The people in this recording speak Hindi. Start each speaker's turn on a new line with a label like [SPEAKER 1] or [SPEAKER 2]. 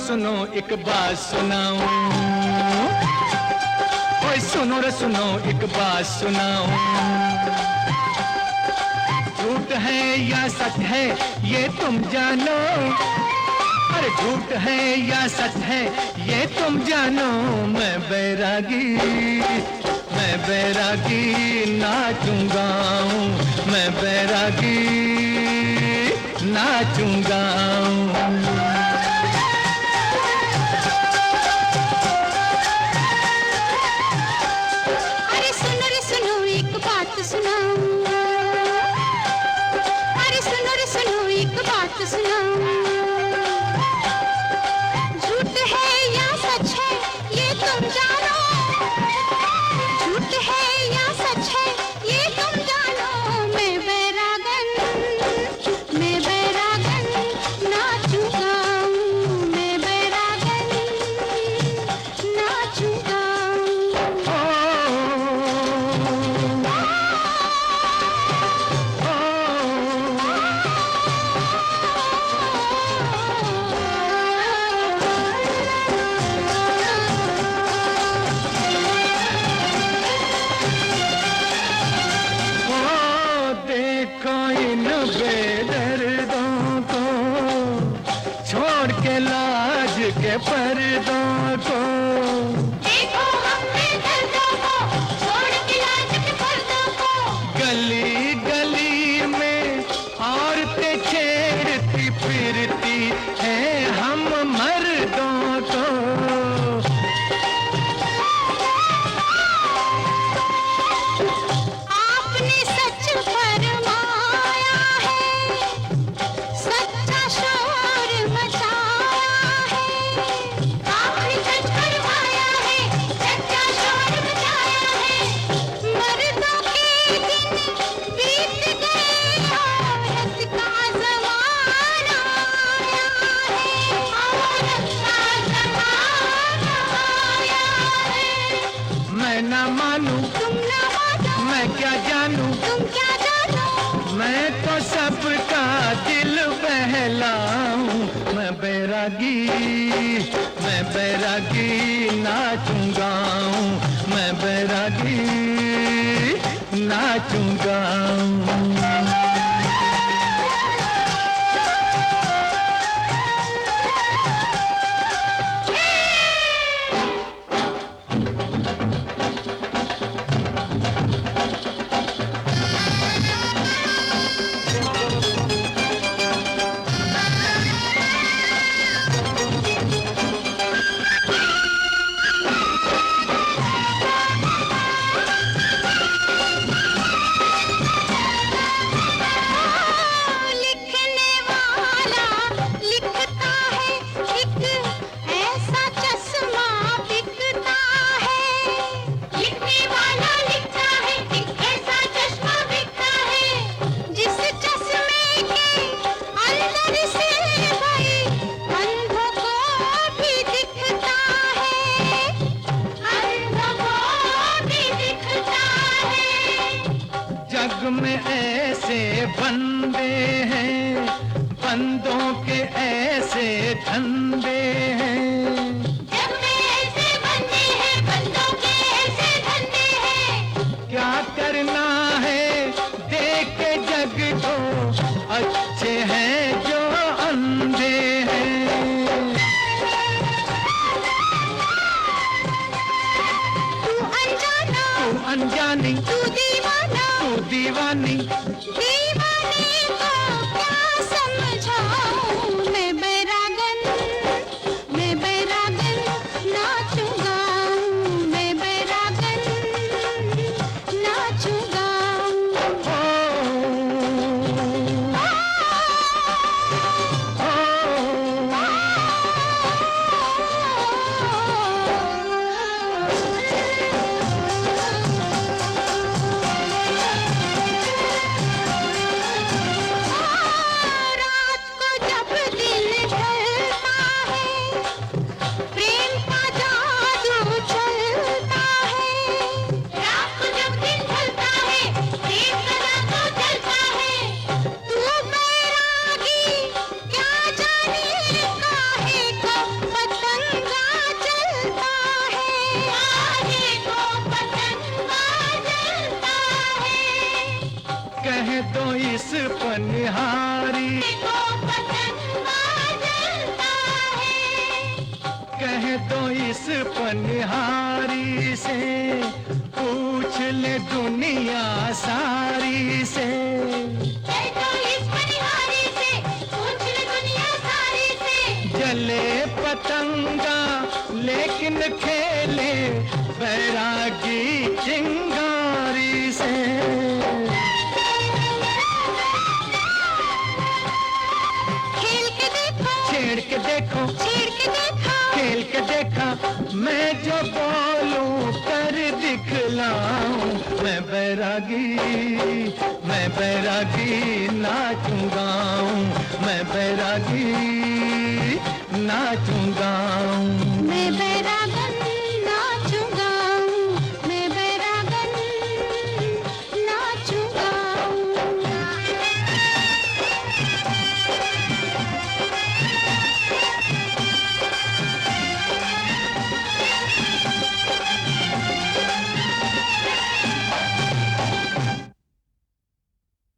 [SPEAKER 1] सुनो एक बात सुनाऊं, ओए सुनो रे सुनो एक बात सुनाऊं। झूठ है या सच है ये तुम जानो, अरे झूठ है या सच है ये तुम जानो। मैं बैरागी नाचूंगा, मैं बैरागी नाचूंगा।
[SPEAKER 2] अरे सुनो रे सुनो एक बात सुनाऊं, अरे सुनो रे सुनो एक बात सुनाऊं। झूठ है या सच है ये तुम जानो, झूठ है या सच है ये तुम जानो। मैं बैरागन नाचूंगा, मैं बैरागन नाचूंगा।
[SPEAKER 1] इन बेदर्दों को छोड़ के लाज के पर्दों को,
[SPEAKER 2] देखो हमने दर्दों को छोड़ के लाज के पर्दों को।
[SPEAKER 1] गली गली में औरतें छेड़ती फिरती है हम मर्दों को।
[SPEAKER 2] आपने सच फरमाया है, सच्चा शोर मचाया है। आपने सच फरमाया है, सच्चा शोर मचाया है। मर्दों के दिन बीत गए, औरत का ज़माना आया है, औरत का ज़माना आया है।
[SPEAKER 1] मैं ना मानूं
[SPEAKER 2] तुम ना मानो,
[SPEAKER 1] मैं क्या जानूं,
[SPEAKER 2] तुम क्या जानो।
[SPEAKER 1] मैं तो सबका दिल बहलाऊं। मैं बैरागी नाचूंगा, मैं बैरागी नाचूंगा।
[SPEAKER 2] लिखने वाला लिखता है, एक ऐसा चश्मा बिकता है। लिखने वाला लिखता है, एक ऐसा चश्मा बिकता है। जिस चश्मे के अंदर से भाई अंधों को भी दिखता है, अंधों को भी दिखता है।
[SPEAKER 1] जग में ऐसे बंदे हैं, बंदों के ऐसे धंधे हैं।
[SPEAKER 2] जग में ऐसे बंदे हैं, बंदों के ऐसे धंधे हैं।
[SPEAKER 1] क्या करना है देख के जग को, अच्छे हैं जो अंधे हैं।
[SPEAKER 2] तू अनजाना,
[SPEAKER 1] तू अनजानी,
[SPEAKER 2] तू दीवाना,
[SPEAKER 1] तू दीवानी।
[SPEAKER 2] दीवाने को क्या समझाऊं। मैं बैरागन नाचूंगा, मैं बैरागन नाचूंगा।
[SPEAKER 1] ओ इस पनिहारी,
[SPEAKER 2] को पतंगा जलता है।
[SPEAKER 1] कह दो इस पनिहारी से, पूछ ले दुनिया सारी से।
[SPEAKER 2] कह दो इस पनिहारी से, पूछ ले दुनिया सारी से।
[SPEAKER 1] जले पतंगा लेकिन खेले बैरागी चिंगारी से।
[SPEAKER 2] खेल के देखो,
[SPEAKER 1] छेड़ के देखो,
[SPEAKER 2] छेड़ के देखो,
[SPEAKER 1] खेल के देखा, मैं जो बोलूं कर दिखलाऊं। मैं बैरागी, मैं बैरागी नाचूंगा, मैं बैरागी नाचूंगा।
[SPEAKER 2] मैं